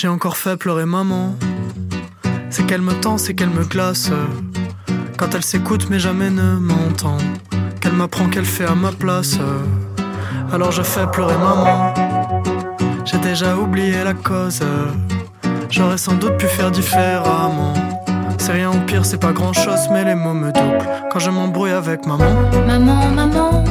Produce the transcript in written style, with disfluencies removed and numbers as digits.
J'ai encore fait pleurer maman. C'est qu'elle me tend, c'est qu'elle me glace. Quand elle s'écoute mais jamais ne m'entend. Qu'elle m'apprend qu'elle fait à ma place. Alors je fais pleurer maman. J'ai déjà oublié la cause. J'aurais sans doute pu faire différemment. C'est rien au pire, c'est pas grand chose, mais les mots me doublent quand je m'embrouille avec maman. Maman, maman,